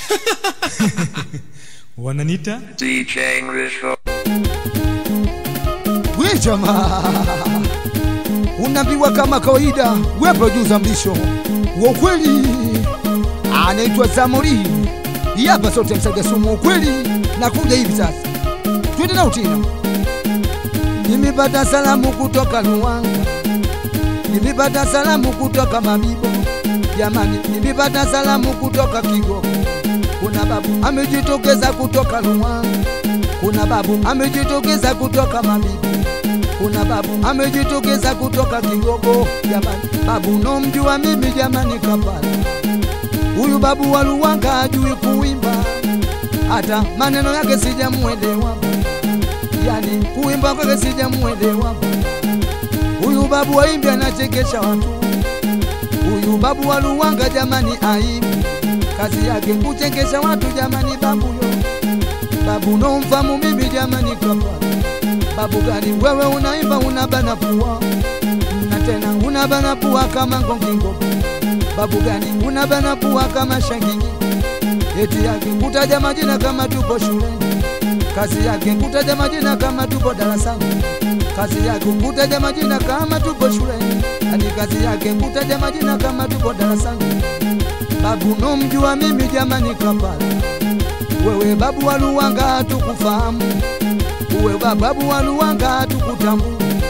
Wananita DJ English. We jamaa, unaambiwa kama kawaida, we producer Mlisho wa ukweli, anaitwa Zamori. Hapa sote msaga sumu ukweli, nakuja hivi sasa. Twende na utina. Nimepata salamu kutoka Luanga, nimepata salamu kutoka Mabibo. Jamani, nimepata salamu kutoka Kigogo. Kuna babu amejitokeza kutoka Luanga, kuna babu amejitokeza kutoka Mabibo, kuna babu amejitokeza kutoka Kigogo. Jamani, babu nomjua mimi jamani Kampala. Huyu babu wa Luanga hajui kuimba, hata maneno yake sijamuelewa. Yani kuimba kwake sijamuelewa. Huyu babu waimbi anachekesha watu. Huyu babu wa Luanga jamani aimbi, kazi yake kuchekesha watu jamani babu yo. Babu no mfamu mimi jamani Kampala. Babu gani wewe unaimba unabana pua, na tena unabana pua kama Ngongingo. Babu gani unabana pua kama Shangingi. Eti yake kutaja majina kama tupo shuleni, kazi yake kutaja majina kama tupo darasani, kazi yake kutaja majina kama tupo shuleni, ani kazi yake kutaja majina kama tupo darasani. Babu no mjua mimi jamani Kampala. Wewe babu wa Luanga tukufahamu, wewe babu wa Luanga tukutambu,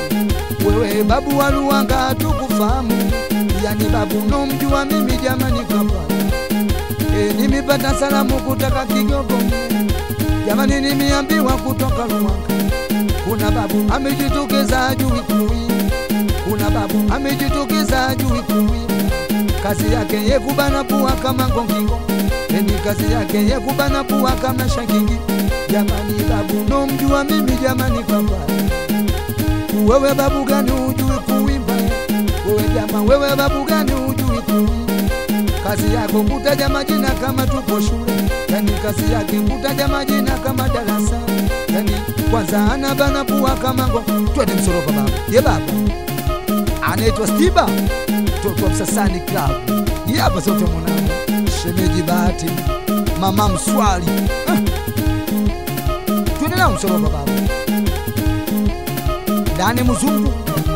wewe babu wa Luanga tukufahamu. Yani babu no mjua mimi jamani Kampala. Nimepata salamu kutoka Kigogo, jamani nimeambiwa kutoka Luanga. Kuna babu amejitokeza ajui kuimba, kuna babu amejitokeza ajui kuimba, kazi yake ye kubana pua kama Ngongingo, ni kazi yake ye kubana pua kama Shangingi. Jamani babu no mjua mimi jamani Kampala. Wewe babu gani ujui kuimba? Wewe jamaa, wewe babu gani ujui kuimba? Kazi yako kutaja majina kama tupo shule, yani kazi yake kutaja majina kama darasa, yani kwanza anabana pua kama Ngongo. Twende Msoropa baba. Ye baba anaitwa Stiba, toto Msasani Club. Hapa sote mwanangu, shemeji Bahati, mama Mswali. Twende na Msoropa baba. Dani Mzungu.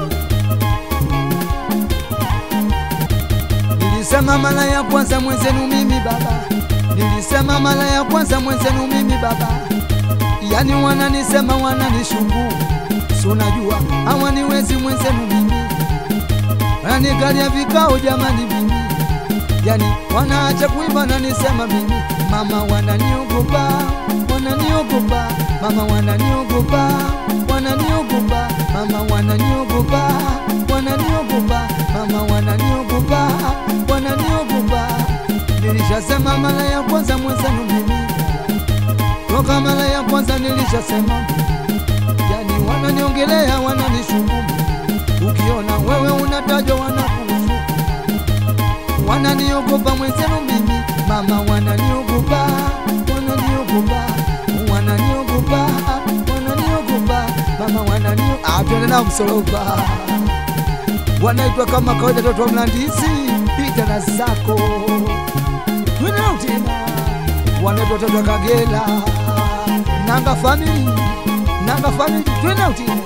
Nilisema mara ya kwanza mwenzenu mimi baba, nilisema mara ya kwanza mwenzenu mimi baba. Yani wananisema wananishuku, so najua hawaniwezi mwenzenu mimi. Wananikalia vikao jamani mimi, yani wanaacha kuimba na nisema mimi. Mama wananiogopa, wananiogopa, mama wananiogopa, wananiogopa, mama wananiogopa, wananiogopa, mama wananiogopa, wananiogopa. Nilishasema mara ya kwanza mwenzenu mimi, toka mara ya kwanza nilishasema. Yani wananiongelea wananishukumu, ukiona wewe unatajwa wanakuhusu. Wananiogopa mwenzenu mimi, mama wananiogopa, wananiogopa, wananiogopa, wananiogopa, mama wananiogopa. Twende na Msoropa. Wanaitwa kama kawaida toto wa Mlandisi, pita na zako. Twende na utina. Wanaitwa toto wa Kagela, Nanga family, Nanga family. Twende na utina.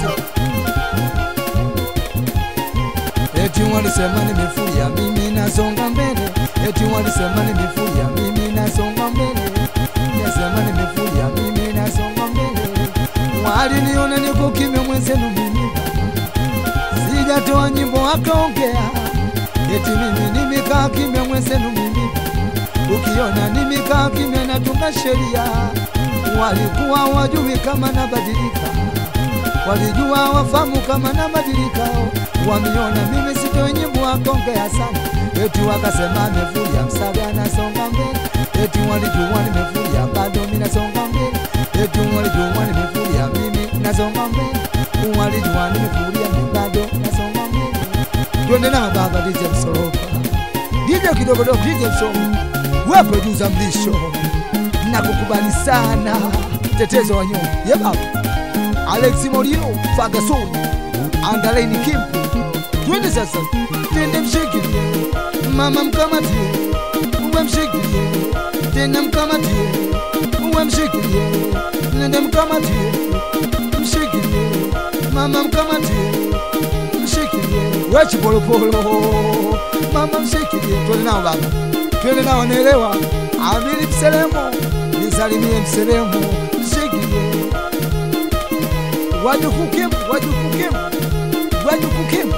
Eti walisema nimefuria mimi nasonga mbele, eti walisema nimefuria mimi nasonga mbele, nasema nimefuria mimi nasonga mbele. Waliniona niko kimya mwenzenu mimi, sijatoa nyimbo wakaongea, eti mimi nimekaa kimya mwenzenu mimi. Ukiona nimekaa kimya natunga sheria, walikuwa wajui kama nabadilika, walijua wafamu kama nabadilika. Wamiona mimi sitoi nyimbo wakaongea sana, eti wakasema amefuria Msaga nasonga mbele, eti walijua nimefuria bado mimi nasonga mbele, eti walijua nimefuria mimi nasonga mbele, walijua nimefuria mimi bado nasonga mbele. Twende na baba DJ Msoropa, DJ kidogo dogo DJ Msoropa. Wewe producer Mlisho, nakukubali sana, tetezo wa nyongo. Ye baba Alex Morino, Ferguson, Andaleni Kimpu. Twende sasa, twende mshikilie, mama mkamatie, uwe mshikilie, tena mkamatie, uwe mshikilie, nende mkamatie, mshikilie, mama mkamatie, mshikilie, wechi polo polo, mama mshikilie, tuwele nao baba, tuwele nao naelewa, amili mselemo, nisalimie mselemo, mshikilie, wajukukimu, wajukukimu, wajukukimu,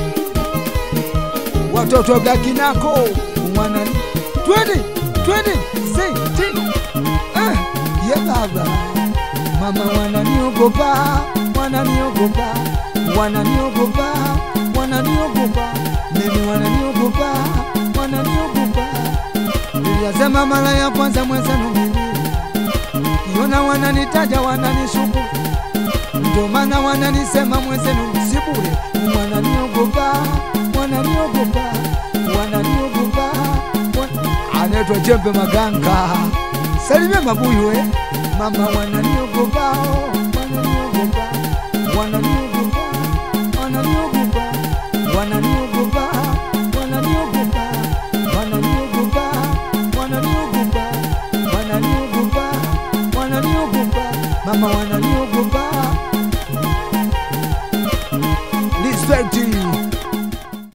watoto gakinako, mwanani, twende, say, ye baba, mama wananiogopa, wananiogopa, wananiogopa, wananiogopa, mimi wananiogopa, wananiogopa. Niliyasema mara ya kwanza mwenzenu mimi, kiona wananitaja wananishuku, ndio maana wananisema mwenzenu msibure, wananiogopa, wananiogopa, wananiogopa. Anaitwa Jembe Maganga, salimia mabuyu mama wananiogopa, wananiogopa, wananiogopa, wananiogopa, wananiogopa, wananiogopa, wananiogopa, wananiogopa, wananiogopa, wananiogopa, mama wananiogopa.